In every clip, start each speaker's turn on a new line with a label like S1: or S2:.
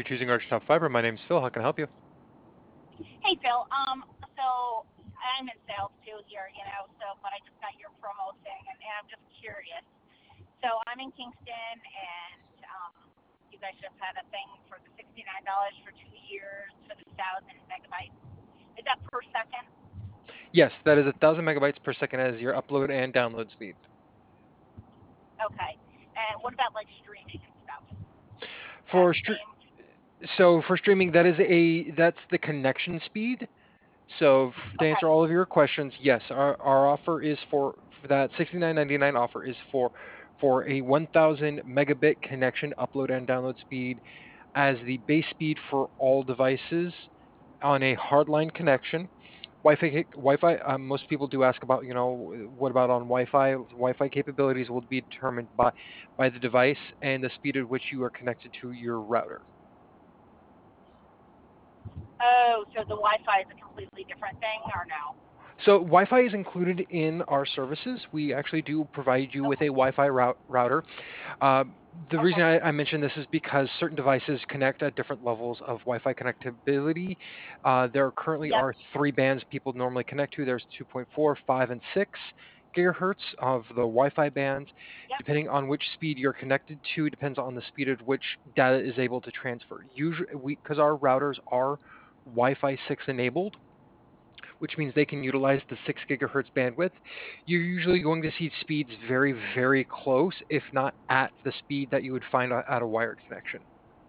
S1: for choosing Archtop Fiber. My name's Phil. How can I help you?
S2: Hey, Phil. So I'm in sales too here, but I just got your promo thing, and I'm just curious. So I'm in Kingston, and you guys just had a thing for the $69 for 2 years for the 1,000 megabytes. Is that per second?
S1: Yes, that is 1,000 megabytes per second as your upload and download speed.
S2: Okay. And what about like streaming and stuff? Is that
S1: For
S2: the
S1: str-
S2: same?
S1: for streaming, that's the connection speed. So to
S2: Okay.
S1: answer all of your questions, yes, our offer is for that 69.99 offer is for a 1,000 megabit connection upload and download speed as the base speed for all devices on a hardline connection. Wi-Fi. Most people do ask about, what about on Wi-Fi? Wi-Fi capabilities will be determined by the device and the speed at which you are connected to your router.
S2: Oh, so the Wi-Fi is a completely different thing, or no?
S1: So Wi-Fi is included in our services. We actually do provide you with a
S2: Okay.
S1: Wi-Fi router. The reason
S2: Okay.
S1: I mention this is because certain devices connect at different levels of Wi-Fi connectivity. There currently
S2: Yep.
S1: are three bands people normally connect to. There's 2.4, 5, and 6 gigahertz of the Wi-Fi bands.
S2: Yep.
S1: Depending on which speed you're connected to, depends on the speed at which data is able to transfer. Usually, because our routers are Wi-Fi 6 enabled, which means they can utilize the 6 gigahertz bandwidth, you're usually going to see speeds very, very close, if not at the speed that you would find at a wired connection.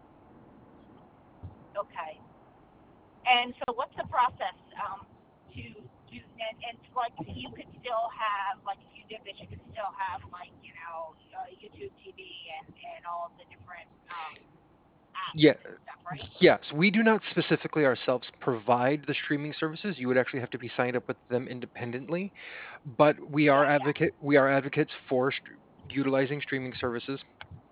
S2: Okay. And so, what's the process to do? And like, you could still have, like, if you did this, you could still have, like, YouTube TV and all of the different apps
S1: Yeah,
S2: and stuff, right?
S1: yes, we do not specifically ourselves provide the streaming services. You would actually have to be signed up with them independently, but
S2: Yeah, yeah.
S1: we are advocates for utilizing streaming services.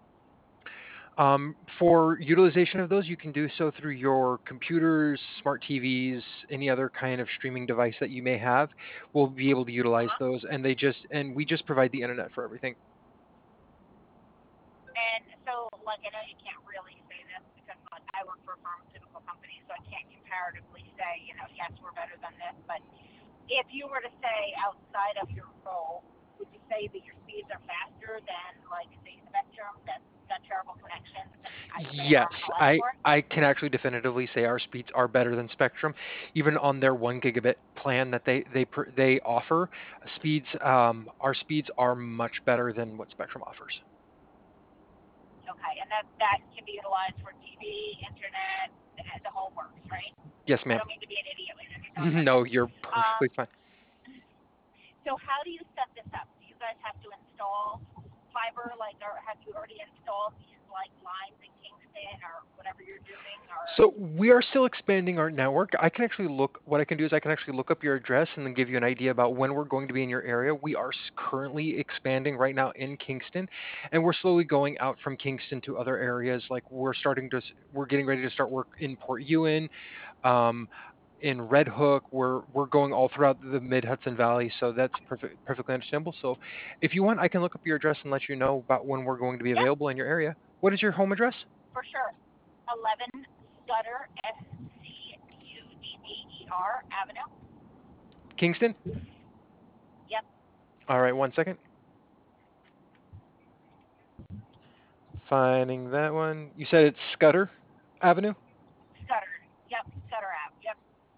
S1: For utilization of those, you can do so through your computers, smart TVs, any other kind of streaming device that you may have. We'll be able to utilize
S2: Uh-huh.
S1: those, and we just provide the internet for everything.
S2: And so, like, I know you can't really say this because, like, I work for a pharmaceutical company, so I can't comparatively say, yes, we're better than this. But if you were to say outside of your role, would you say that your speeds are faster than, like, say, Spectrum that's got terrible connections and they aren't
S1: Yes,
S2: allowed
S1: I
S2: for it?
S1: I can actually definitively say our speeds are better than Spectrum, even on their 1 gigabit plan that they offer. Speeds, our speeds are much better than what Spectrum offers.
S2: Okay, and that can be utilized for TV, internet, the whole works, right?
S1: Yes,
S2: I
S1: ma'am.
S2: don't mean to be an idiot when you're telling me. Okay.
S1: No, you're
S2: Um,
S1: perfectly fine.
S2: so how do you set this up? Do you guys have to install fiber, like, or have you already installed these, like, lines in Kingston or whatever you're doing, or?
S1: So we are still expanding our network. I can actually what I can do is I can actually look up your address and then give you an idea about when we're going to be in your area. We are currently expanding right now in Kingston, and we're slowly going out from Kingston to other areas. Like we're getting ready to start work in Port Ewan, um, in Red Hook. We're going all throughout the Mid Hudson Valley, so that's perfectly understandable. So if you want, I can look up your address and let you know about when we're going to be
S2: Yeah,
S1: available in your area. What is your home address?
S2: for sure. 11 Scudder, Scudder Avenue.
S1: Kingston?
S2: Yep,
S1: All right, one second. Finding that one. You said it's Scudder Avenue?
S2: Scudder. Yep, Scudder Ave. Yep.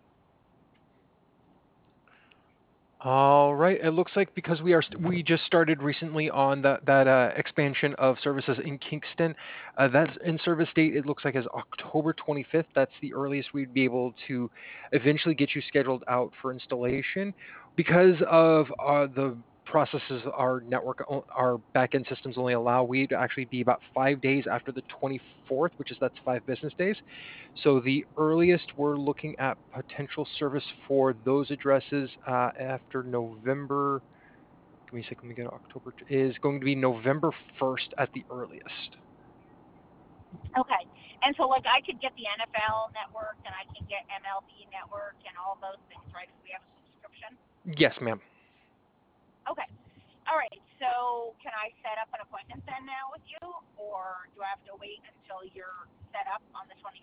S1: All right. It looks like because we just started recently on that expansion of services in Kingston. That's in service date. It looks like is October 25th. That's the earliest we'd be able to eventually get you scheduled out for installation. Because of the processes our our backend systems only allow, we'd actually be about 5 days after the 24th, that's 5 business days. So the earliest we're looking at potential service for those addresses after November. Give me a second. Let me get October. Is going to be November 1st at the earliest.
S2: Okay. And so, like, I could get the NFL network and I can get MLB network and all those things, right, if we have a subscription?
S1: Yes, ma'am.
S2: Okay. All right. So, can I set up an appointment then now with you, or do I have to wait until you're set up on the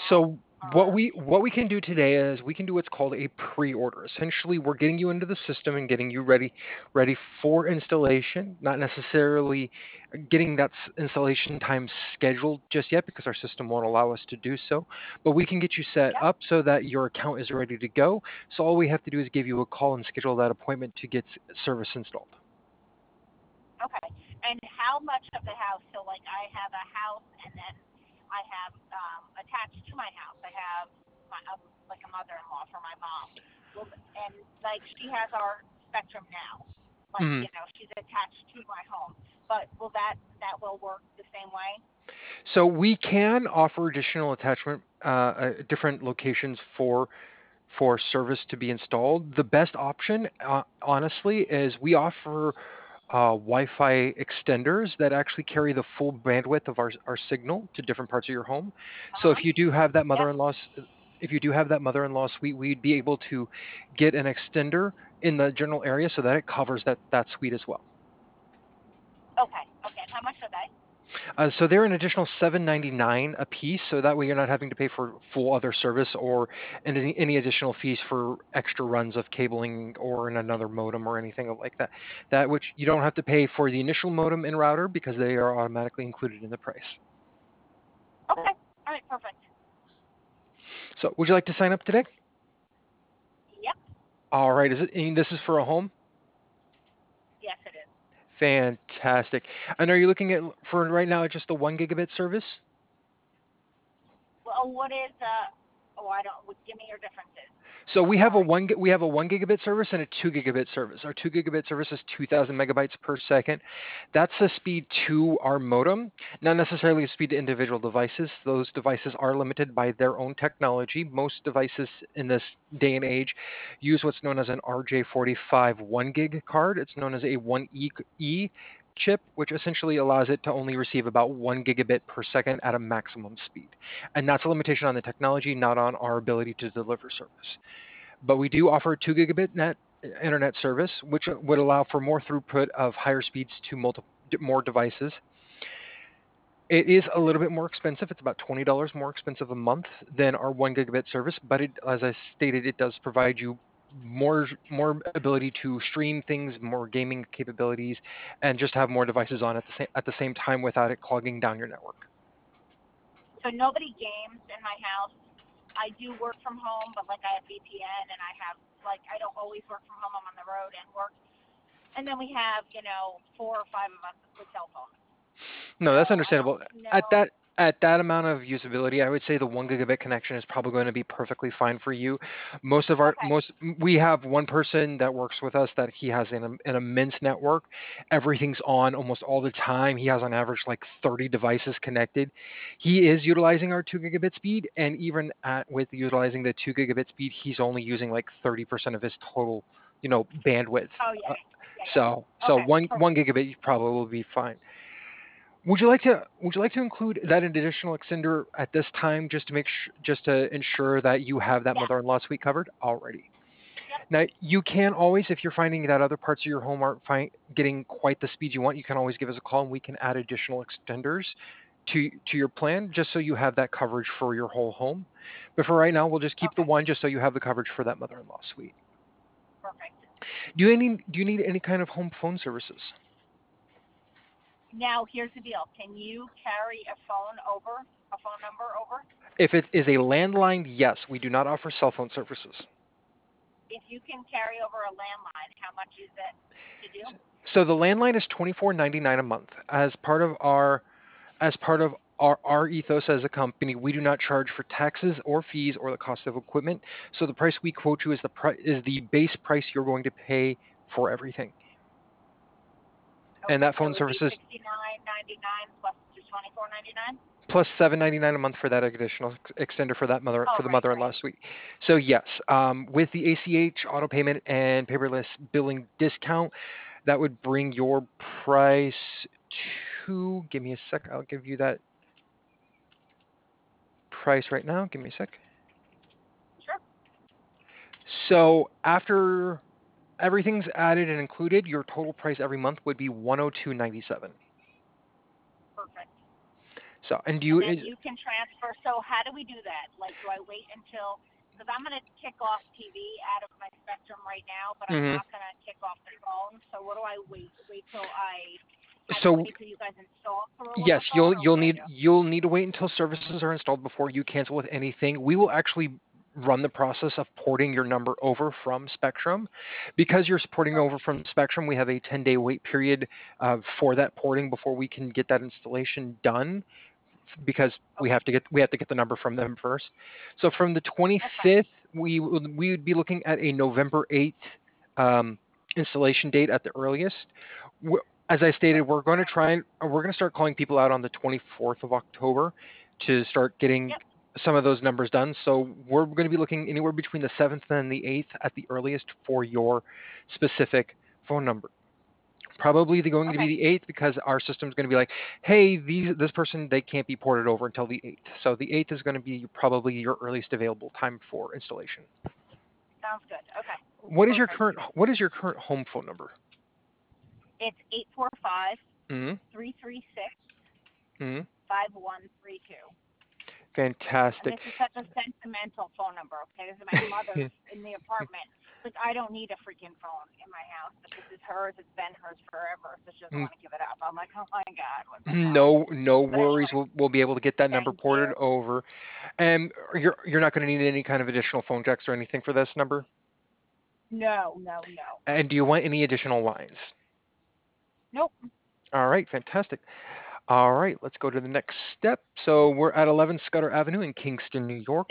S2: now?
S1: So
S2: Or
S1: what we can do today is we can do what's called a pre-order. Essentially, we're getting you into the system and getting you ready for installation, not necessarily getting that installation time scheduled just yet because our system won't allow us to do so. But we can get you set
S2: yep,
S1: up so that your account is ready to go. So all we have to do is give you a call and schedule that appointment to get service installed.
S2: okay. And how much of the house? So like I have a house, and then I have attached to my house. I have my like a mother-in-law for my mom. Well, and like she has our Spectrum now. Like
S1: Mhm.
S2: she's attached to my home. But will that will work the same way?
S1: So we can offer additional attachment, different locations for service to be installed. The best option, honestly, is we offer Wi-Fi extenders that actually carry the full bandwidth of our signal to different parts of your home.
S2: Uh
S1: So if
S2: huh.
S1: you do have that
S2: Yep.
S1: mother-in-law, if you do have that mother-in-law suite, we'd be able to get an extender in the general area so that it covers that suite as well.
S2: Okay. Okay. And how much are they?
S1: So they're an additional $7.99 a piece, so that way you're not having to pay for full other service or any additional fees for extra runs of cabling or in another modem or anything like that. That which you don't have to pay for the initial modem and router because they are automatically included in the price.
S2: Okay. All right. Perfect.
S1: So would you like to sign up today?
S2: Yep.
S1: All right. Is it? And this is for a home.
S2: Yes, it is.
S1: Fantastic. And are you looking at for right now just the 1 gigabit service?
S2: Well, what is Oh, I don't. Give me your differences.
S1: So
S2: I'm sorry.
S1: we have a 1 gigabit service and a 2 gigabit service. Our 2 gigabit service is 2,000 megabytes per second. That's the speed to our modem, not necessarily the speed to individual devices. Those devices are limited by their own technology. Most devices in this day and age use what's known as an RJ45 1 gig card. It's known as a 1E chip, which essentially allows it to only receive about 1 gigabit per second at a maximum speed. And that's a limitation on the technology, not on our ability to deliver service. But we do offer a 2 gigabit net internet service, which would allow for more throughput of higher speeds to more devices. It is a little bit more expensive. It's about $20 more expensive a month than our 1 gigabit service, but as I stated, it does provide you more ability to stream things, more gaming capabilities, and just have more devices on at the same time without it clogging down your network.
S2: So nobody games in my house. I do work from home, but like I have VPN, and I have like I don't always work from home. I'm on the road and work, and then we have 4 or 5 of us with cell phones.
S1: No, that's
S2: So I don't
S1: understandable. At
S2: know.
S1: that at that amount of usability, I would say the 1 gigabit connection is probably going to be perfectly fine for you.
S2: Okay.
S1: We have one person that works with us that he has an immense network. Everything's on almost all the time. He has on average like 30 devices connected. He is utilizing our 2 gigabit speed, and even with utilizing the 2 gigabit speed, he's only using like 30% of his total, bandwidth.
S2: Oh
S1: Uh,
S2: yeah. Yeah. Yeah.
S1: so
S2: Okay.
S1: one
S2: Perfect.
S1: gigabit probably will be fine. Would you like to include that additional extender at this time just to just to ensure that you have that
S2: Yeah.
S1: mother-in-law suite covered already?
S2: Yep.
S1: Now you can always, if you're finding that other parts of your home aren't getting quite the speed you want, you can always give us a call and we can add additional extenders to your plan just so you have that coverage for your whole home. But for right now, we'll just keep the
S2: Okay.
S1: one just so you have the coverage for that mother-in-law suite.
S2: Perfect.
S1: Do you need any kind of home phone services?
S2: Now here's the deal. Can you carry a phone number over?
S1: If it is a landline, yes, we do not offer cell phone services.
S2: If you can carry over a landline, how much is it to do?
S1: So the landline is $24.99 a month. As part of our ethos as a company, we do not charge for taxes or fees or the cost of equipment. So the price we quote you is is the base price you're going to pay for everything. And
S2: Okay,
S1: that
S2: so
S1: phone
S2: it would
S1: service
S2: be
S1: is
S2: $69.99 plus just $24.99.
S1: plus $7.99 a month for that additional extender for
S2: Oh,
S1: for the
S2: right,
S1: mother-in-law
S2: right.
S1: suite. So yes, with the ACH auto payment and paperless billing discount, that would bring your price to. Give me a sec. I'll give you that price right now. Give me a sec.
S2: Sure.
S1: So after everything's added and included, your total price every month would be 102.97.
S2: Perfect.
S1: So, and do
S2: and
S1: you
S2: then you can transfer. So how do we do that? Like, do I wait until? Because I'm going to kick off TV out of my Spectrum right now, but I'm
S1: mhm.
S2: not going to kick off the phone. So what do I wait? Wait till I have to
S1: So
S2: wait till you guys install through with the
S1: yes,
S2: phone, or what do I do?
S1: you'll need to wait until services are installed before you cancel with anything. We will actually run the process of porting your number over from Spectrum. Because you're porting over
S2: Perfect.
S1: from Spectrum, we have a 10-day wait period for that porting before we can get that installation done, because
S2: Okay,
S1: we have to get the number from them first. So from the
S2: that's fine.
S1: 25th, we would be looking at a November 8th installation date at the earliest. As I stated, we're going
S2: All
S1: to
S2: right.
S1: try and we're going to start calling people out on the 24th of October to start getting
S2: Yep.
S1: some of those numbers done. So we're going to be looking anywhere between the 7th and the 8th at the earliest for your specific phone number. Probably going to be
S2: Okay.
S1: the 8th, because our system's going to be like, hey, this person, they can't be ported over until the 8th. So the 8th is going to be probably your earliest available time for installation.
S2: Sounds good. Okay. Perfect.
S1: What is your current home phone number?
S2: It's 845
S1: Mm-hmm.
S2: 336
S1: Mm-hmm.
S2: 5132. And
S1: Fantastic.
S2: this is such a sentimental phone number, okay? This is my mother's in the apartment. Like, I don't need a freaking phone in my house, but this is hers. It's been hers forever, so she doesn't want to give it up. I'm like, oh my God, what's going on?
S1: No
S2: But
S1: worries.
S2: anyway,
S1: We'll be able to get that number
S2: thank you.
S1: ported over. And you're not going to need any kind of additional phone jacks or anything for this number.
S2: No, no, no.
S1: And do you want any additional lines?
S2: Nope.
S1: All right, fantastic. All right, let's go to the next step. So we're at 11 Scudder Avenue in Kingston, New York,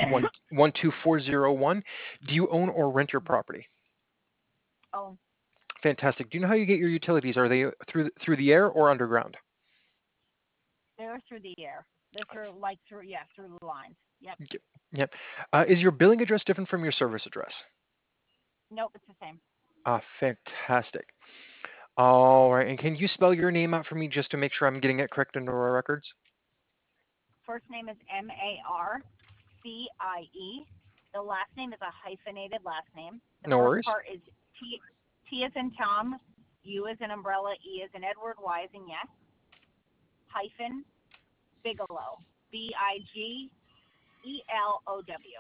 S1: 12401. Do you own or rent your property?
S2: Oh,
S1: Fantastic. Do you know how you get your utilities? Are they through the air or underground?
S2: they're through the air. They're through, like, through, yeah, through the lines. Yep.
S1: Yep. Yep. Is your billing address different from your service address?
S2: Nope, it's the same.
S1: Fantastic. All right, and can you spell your name out for me just to make sure I'm getting it correct into our records?
S2: First name is Marcie. The last name is a hyphenated last name. The
S1: No
S2: first
S1: worries.
S2: part is T as in Tom, U as in umbrella, E as in Edward, Y as in yes, hyphen Bigelow. Bigelow.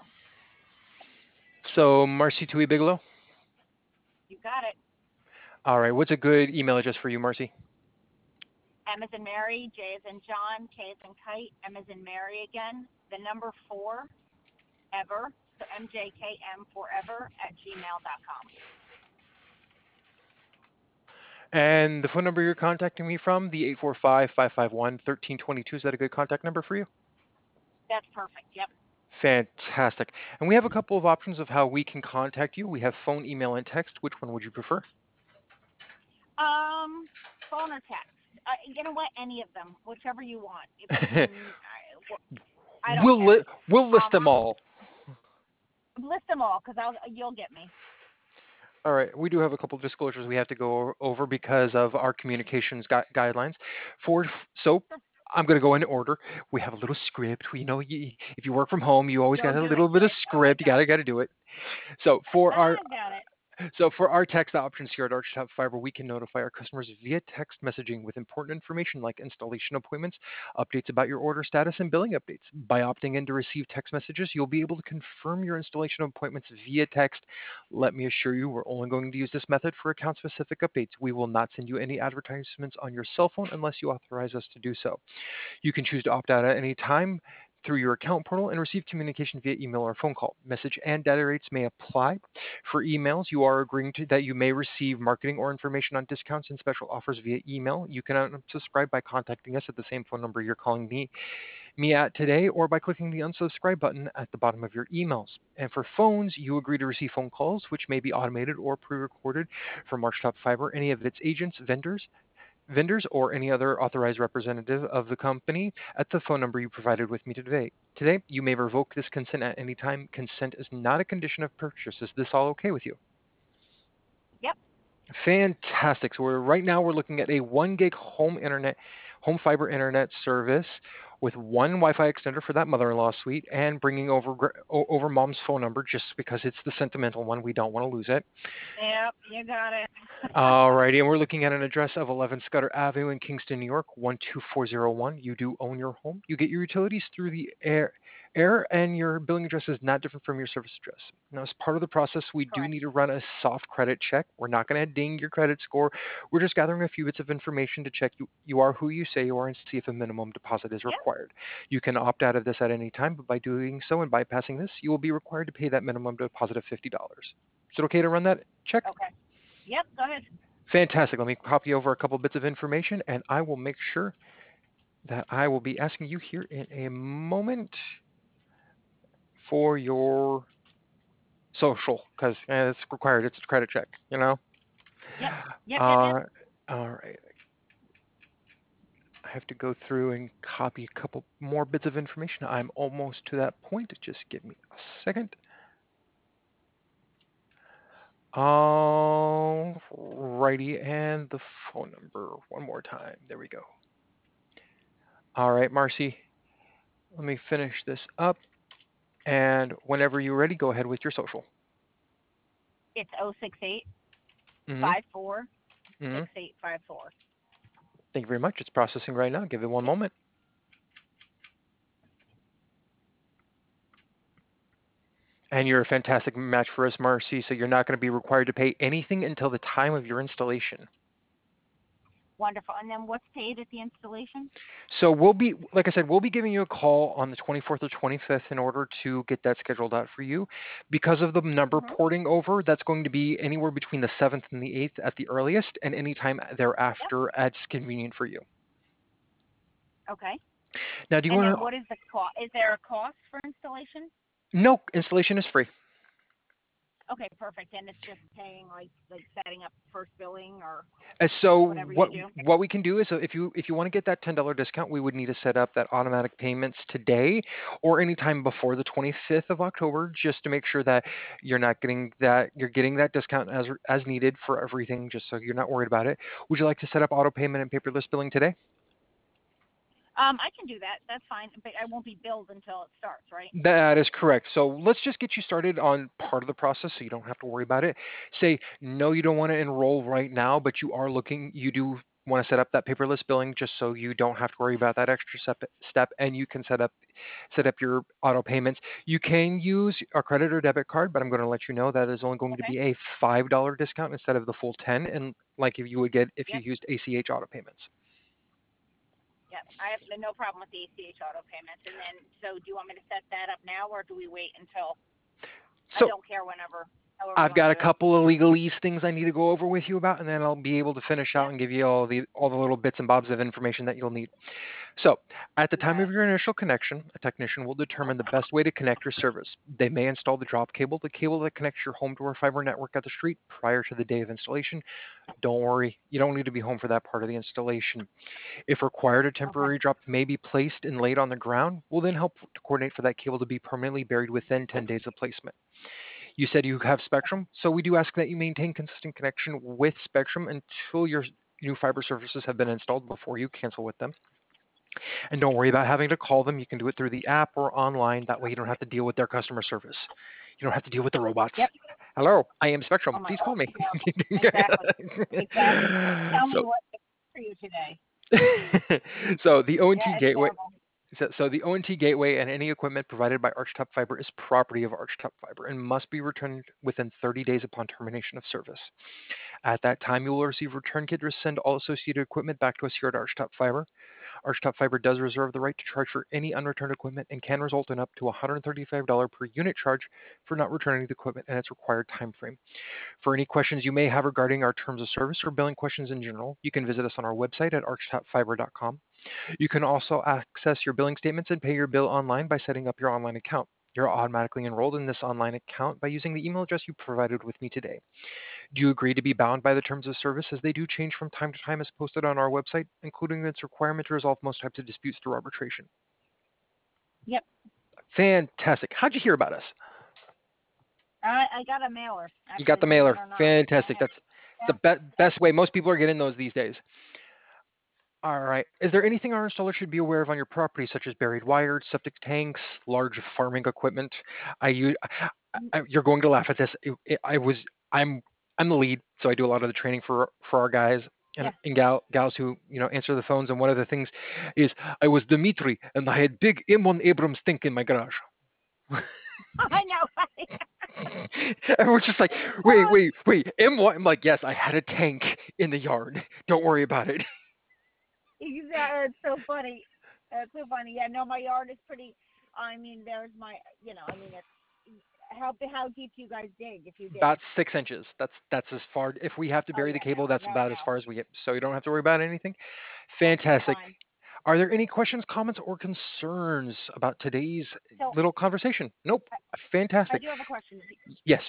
S1: So Marcy Tui Bigelow.
S2: You got it.
S1: All right, what's a good email address for you, Marcy?
S2: M as in Mary, J as in John, K as in kite, M as in Mary again. The number 4, ever. So MJKM forever at gmail.com.
S1: And the phone number you're contacting me from, the 845-551-1322, is that a good contact number for you?
S2: That's perfect. Yep.
S1: Fantastic. And we have a couple of options of how we can contact you. We have phone, email, and text. Which one would you prefer?
S2: Um, Phone or text. You know what? Any of them, whichever you want. If you can, I don't care.
S1: We'll list them all.
S2: List them all because you'll get me.
S1: All right, we do have a couple of disclosures we have to go over because of our communications guidelines. So I'm going to go in order. We have a little script. If you work from home, you always
S2: Go
S1: got a
S2: do it,
S1: little bit of
S2: kid. Oh, I
S1: script. You
S2: got it.
S1: got to do it. So for our
S2: I got it.
S1: So for our text options here at Archtop Fiber, we can notify our customers via text messaging with important information like installation appointments, updates about your order status, and billing updates. By opting in to receive text messages, you'll be able to confirm your installation appointments via text. Let me assure you, we're only going to use this method for account-specific updates. We will not send you any advertisements on your cell phone unless you authorize us to do so. You can choose to opt out at any time through your account portal and receive communication via email or phone call. Message and data rates may apply. For emails, you are agreeing to that you may receive marketing or information on discounts and special offers via email. You can unsubscribe by contacting us at the same phone number you're calling me at today, or by clicking the unsubscribe button at the bottom of your emails. And for phones, you agree to receive phone calls, which may be automated or pre-recorded from Archtop Fiber, any of its agents, vendors, or any other authorized representative of the company at the phone number you provided with me today. Today, you may revoke this consent at any time. Consent is not a condition of purchase. Is this all okay with you?
S2: Yep.
S1: Fantastic. So right now we're looking at a 1 gig home fiber internet service with one Wi-Fi extender for that mother-in-law suite, and bringing over mom's phone number just because it's the sentimental one. We don't want to lose it.
S2: Yep, you got it.
S1: Alrighty, and we're looking at an address of 11 Scudder Avenue in Kingston, New York, 12401. You do own your home. You get your utilities through the air, and your billing address is not different from your service address. Now, as part of the process, we do
S2: Correct.
S1: need to run a soft credit check. We're not going to ding your credit score. We're just gathering a few bits of information to check you are who you say you are and see if a minimum deposit is
S2: Yep.
S1: required. You can opt out of this at any time, but by doing so and bypassing this, you will be required to pay that minimum deposit of $50. Is it okay to run that check?
S2: Okay. Yep. Go ahead.
S1: Fantastic. Let me copy over a couple bits of information, and I will make sure that I will be asking you here in a moment for your social, because it's required. It's a credit check, you know?
S2: Yep. Yep. Yep. Yep.
S1: Uh, all right. I have to go through and copy a couple more bits of information. I'm almost to that point. Just give me a second. All righty, and the phone number one more time. There we go. All right, Marcy, let me finish this up. And whenever you're ready, go ahead with your social.
S2: It's 068
S1: Mm-hmm.
S2: 54
S1: Mm-hmm.
S2: 6854.
S1: Thank you very much. It's processing right now. Give it one moment. And you're a fantastic match for us, Marcy. So you're not going to be required to pay anything until the time of your installation.
S2: Wonderful. And then what's paid at the installation?
S1: So we'll be, like I said, we'll be giving you a call on the 24th or 25th in order to get that scheduled out for you. Because of the number
S2: Mm-hmm.
S1: porting over, that's going to be anywhere between the 7th and the 8th at the earliest, and any time
S2: Yep.
S1: thereafter as convenient for you.
S2: Okay.
S1: Now, do you
S2: And
S1: want
S2: then
S1: to?
S2: what is the cost? Is there a cost for installation?
S1: No, installation is free.
S2: Okay, perfect. And it's just paying like setting up first billing or
S1: So
S2: whatever you
S1: what
S2: do.
S1: what we can do is, if you want to get that $10 discount, we would need to set up that automatic payments today or anytime before the 25th of October, just to make sure that you're getting that discount as needed for everything, just so you're not worried about it. Would you like to set up auto payment and paperless billing today?
S2: I can do that. That's fine. But I won't be billed until it starts, right?
S1: That is correct. So let's just get you started on part of the process so you don't have to worry about it. Say, no, you don't want to enroll right now, but you do want to set up that paperless billing just so you don't have to worry about that extra step, and you can set up your auto payments. You can use a credit or debit card, but I'm going to let you know that is only going to
S2: Okay.
S1: be a $5 discount instead of the full 10, and like if you would get if you
S2: Yep.
S1: used ACH auto payments.
S2: Yep. I have no problem with the ACH auto payments. And then, so do you want me to set that up now, or do we wait until? I
S1: So
S2: don't care whenever, however you
S1: I've
S2: want
S1: got
S2: to
S1: a
S2: do it.
S1: couple of legalese things I need to go over with you about, and then I'll be able to finish out
S2: Yep.
S1: and give you all the little bits and bobs of information that you'll need. So, at the
S2: You got
S1: time
S2: it.
S1: of your initial connection, a technician will determine the best way to connect your service. They may install the cable that connects your home to our fiber network at the street prior to the day of installation. Don't worry, you don't need to be home for that part of the installation. If required, a
S2: Okay.
S1: temporary drop may be placed and laid on the ground. We'll then help to coordinate for that cable to be permanently buried within 10 days of placement. You said you have Spectrum, so we do ask that you maintain consistent connection with Spectrum until your new fiber services have been installed before you cancel with them. And don't worry about having to call them. You can do it through the app or online. That way you don't have to deal with their customer service. You don't have to deal with the robots.
S2: Yep.
S1: Hello, I am
S2: Oh
S1: Spectrum.
S2: my
S1: Please call
S2: God.
S1: me.
S2: Yeah. Exactly. Exactly. Tell me
S1: so,
S2: what to do for you today.
S1: so the
S2: Yeah,
S1: ONT
S2: it's
S1: gateway.
S2: horrible.
S1: So the ONT gateway and any equipment provided by Archtop Fiber is property of Archtop Fiber and must be returned within 30 days upon termination of service. At that time, you will receive a return kit to send all associated equipment back to us here at Archtop Fiber. Archtop Fiber does reserve the right to charge for any unreturned equipment and can result in up to $135 per unit charge for not returning the equipment in its required time frame. For any questions you may have regarding our terms of service or billing questions in general, you can visit us on our website at archtopfiber.com. You can also access your billing statements and pay your bill online by setting up your online account. You're automatically enrolled in this online account by using the email address you provided with me today. Do you agree to be bound by the terms of service as they do change from time to time as posted on our website, including its requirement to resolve most types of disputes through arbitration?
S2: Yep.
S1: Fantastic. How'd you hear about us?
S2: I got a mailer,
S1: You got
S2: actually,
S1: the
S2: believe
S1: mailer.
S2: it or not.
S1: Fantastic.
S2: Yeah.
S1: That's the
S2: Yeah. Yep.
S1: best way. Most people are getting those these days. All right. Is there anything our installer should be aware of on your property, such as buried wires, septic tanks, large farming equipment? I, u- you're going to laugh at this. I'm, I'm the lead, so I do a lot of the training for our guys
S2: Yeah.
S1: and gals who answer the phones. And one of the things is I was Dimitri, and I had big M1 Abrams tank in my garage.
S2: I know.
S1: And we're just like, wait,
S2: Oh,
S1: wait, wait, M1. I'm like, yes, I had a tank in the yard. Don't worry about it.
S2: exactly. It's so funny. It's so funny. Yeah, no, my yard is pretty. I mean, there's my, I mean, it's how deep do you guys dig if you dig?
S1: About 6 inches. That's as far. If we have to
S2: Oh
S1: bury the
S2: yeah,
S1: cable, that's
S2: no,
S1: about as far as we get. So you don't have to worry about anything.
S2: you're
S1: Fantastic.
S2: fine.
S1: Are there any questions, comments, or concerns about today's
S2: So
S1: little conversation? Nope.
S2: I
S1: Fantastic.
S2: do have a question.
S1: Yes.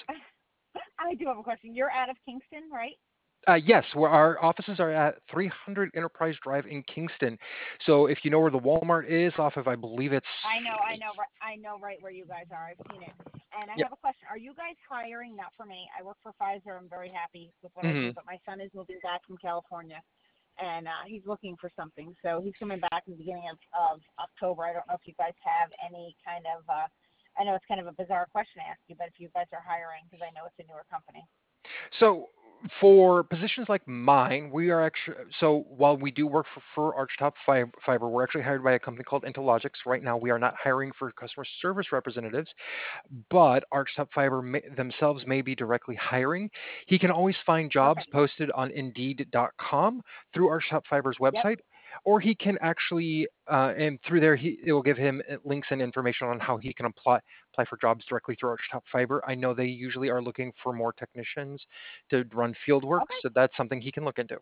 S2: I do have a question. You're out of Kingston, right?
S1: Yes, where our offices are at 300 Enterprise Drive in Kingston. So if you know where the Walmart is, off of I believe it's.
S2: I know right where you guys are. I've seen it. And I
S1: Yeah.
S2: have a question. Are you guys hiring? Not for me. I work for Pfizer. I'm very happy with what I do.
S1: Hmm.
S2: But my son is moving back from California, and he's looking for something. So he's coming back in the beginning of October. I don't know if you guys have any kind of. I know it's kind of a bizarre question to ask you, but if you guys are hiring, because I know it's a newer company.
S1: So for positions like mine, we are actually so while we do work for Archtop Fiber, we're actually hired by a company called Intelogix. Right now, we are not hiring for customer service representatives, but Archtop Fiber themselves may be directly hiring. He can always find jobs
S2: Perfect.
S1: posted on Indeed.com through Archtop Fiber's
S2: Yep.
S1: website, or he can actually and through there it will give him links and information on how he can apply for jobs directly through Archtop Fiber. I know they usually are looking for more technicians to run field work,
S2: Okay.
S1: so that's something he can look into.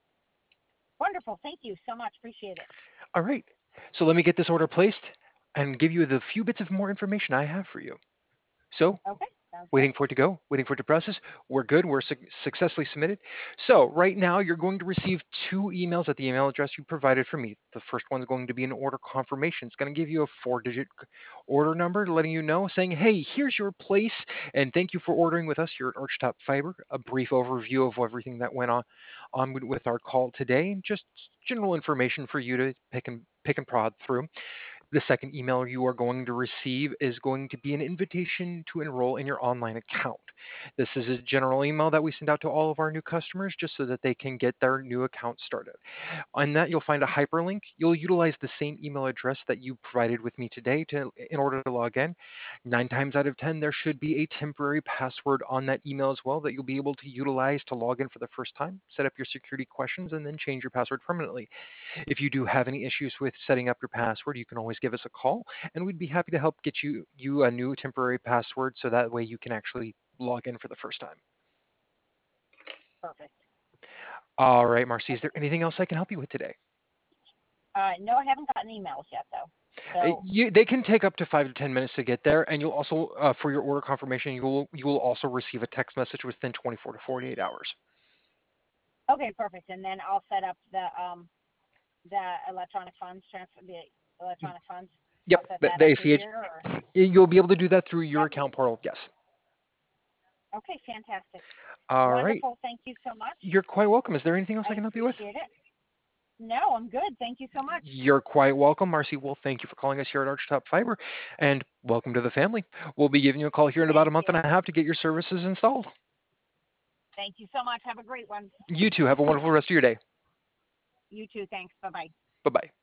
S2: Wonderful. Thank you so much. Appreciate it.
S1: All right, so let me get this order placed and give you the few bits of more information I have for you. So
S2: Okay. Sounds good.
S1: waiting for it to go, waiting for it to process. We're good. We're successfully submitted. So right now you're going to receive two emails at the email address you provided for me. The first one's going to be an order confirmation. It's going to give you a 4-digit order number letting you know, saying, hey, here's your place, and thank you for ordering with us here at Archtop Fiber. A brief overview of everything that went on with our call today, and just general information for you to pick and prod through. The second email you are going to receive is going to be an invitation to enroll in your online account. This is a general email that we send out to all of our new customers just so that they can get their new account started. On that, you'll find a hyperlink. You'll utilize the same email address that you provided with me today in order to log in. 9 times out of 10, there should be a temporary password on that email as well that you'll be able to utilize to log in for the first time, set up your security questions, and then change your password permanently. If you do have any issues with setting up your password, you can always give us a call, and we'd be happy to help get you a new temporary password so that way you can actually log in for the first time.
S2: Perfect.
S1: All right, Marcy, is there
S2: Okay.
S1: anything else I can help you with today?
S2: No, I haven't gotten emails yet though. So
S1: They can take up to 5 to 10 minutes to get there, and you'll also, for your order confirmation, you will also receive a text message within 24 to 48 hours.
S2: okay, perfect. And then I'll set up the electronic funds transfer, the electronic funds. I'll
S1: Yep,
S2: set
S1: the,
S2: that
S1: the
S2: up through
S1: ACH.
S2: here, or
S1: You'll be able to do that through your
S2: yep.
S1: account portal. Yes.
S2: Okay, fantastic.
S1: All right.
S2: Wonderful. Thank you so much.
S1: You're quite welcome. Is there anything else I
S2: I
S1: can help you with?
S2: appreciate it. No, I'm good. Thank you so much.
S1: You're quite welcome, Marcy. Well, thank you for calling us here at Archtop Fiber, and welcome to the family. We'll be giving you a call here in about a
S2: Thank
S1: month and
S2: you.
S1: a half to get your services installed.
S2: Thank you so much. Have a great one.
S1: You too. Have a wonderful rest of your day.
S2: You too. Thanks. Bye bye.
S1: Bye bye.